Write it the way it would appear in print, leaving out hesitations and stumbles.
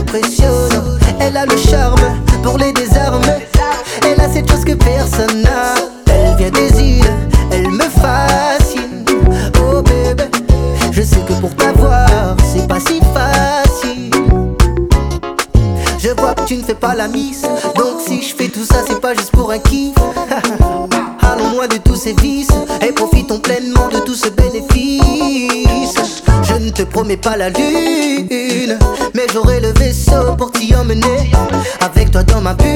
impressionnant. Elle a le charme pour les désarmer. Elle a cette chose que personne n'a. Elle vient des îles, elle me fascine. Oh bébé, je sais que pour t'avoir c'est pas si facile. Je vois que tu ne fais pas la miss, donc si je fais tout ça c'est pas juste pour un kiff. Allons loin de tous ces vices et profitons pleinement de tout ce bénéfice. Je ne te promets pas la lune, mais j'aurai le vaisseau pour t'y emmener. Avec toi dans ma bulle,